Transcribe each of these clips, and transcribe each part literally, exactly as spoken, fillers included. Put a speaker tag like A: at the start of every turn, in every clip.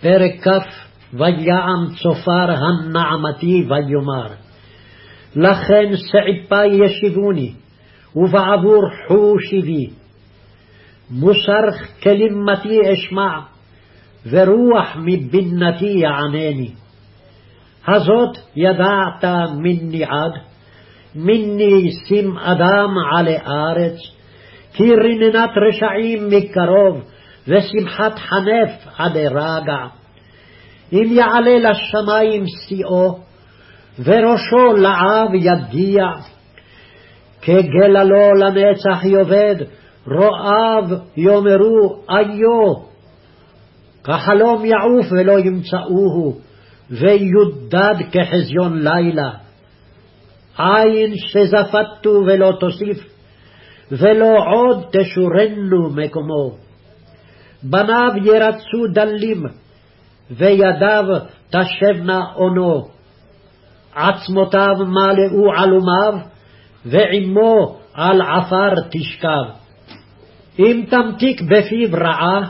A: פרק כ' ויעם צופר הנעמתי ויאמר לכן סעיפי ישיבוני ובעבור חושיבי מוסר כלימתי אשמע ורוח מבינתי יענני הזאת ידעת מני עד מני שים אדם עלי ארץ כי רננת רשעים מקרוב ושמחת חנף עד רגע אם יעלה לשמים שיאו וראשו לעב יגיע כגללו לנצח יאבד רועיו יאמרו איו כחלום יעוף ולא ימצאוהו ויודד כחזיון לילה עין שזפתו ולא תוסיף ולא עוד תשורנו מקומו בניו ירצו דלים וידיו תשבנה אונו עצמותיו מלאו עלומיו ועמו על עפר תשכב אם תמתיק בפיו רעה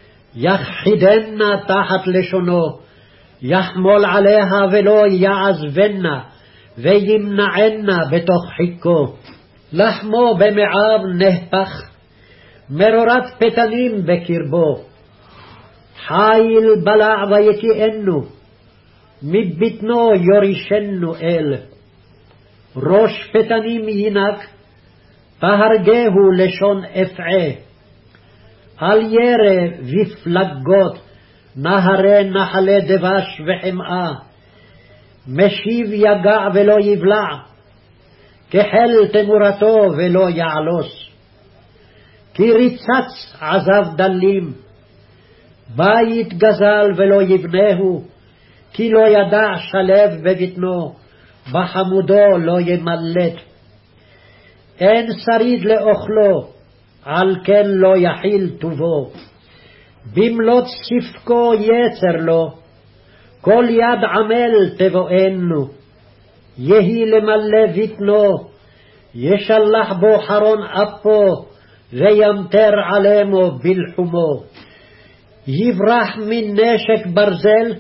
A: יכחידנה תחת לשונו יחמול עליה ולא יעזבנה וימנענה בתוך חיקו לחמו במעיו נהפך מרורת פתנים בקרבו חיל בלע ויקיאנו מבטנו יורישנו אל ראש פתנים ינק תהרגהו לשון אפעה על ירא ופלגות נהרי נחלי דבש וחמאה משיב יגע ולא יבלע כחל תמורתו ולא יעלוס כי ריצץ עזב דלים בית גזל ולא יבנהו כי לא ידע שלב בבטנו בחמודו לא ימלט אין שריד לאוכלו על כן לא יחיל טובו במלות ספקו יצר לו כל יד עמל תבואנו יהי למלא בטנו ישלח בו חרון אפו וימטר עלימו בלחומו יברח מן נשק ברזל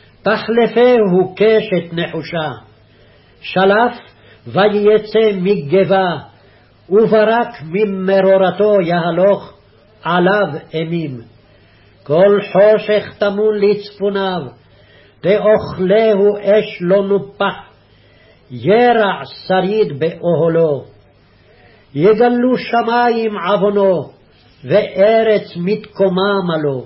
A: תחלפהו קשת נחושה שלף ויצא מגבה וברק ממרורתו יהלוך עליו אימים כל חושך טמון לצפוניו תאכלהו אש לא נופח ירע שריד באוהלו יגלו שמים עוונו וארץ מתקומם לו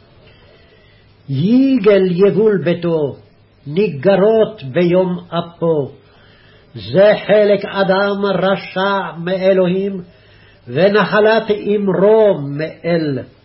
A: יגל יבול ביתו ניגרות ביום אפו זה חלק אדם רשע מאלוהים ונחלת אמרו מאל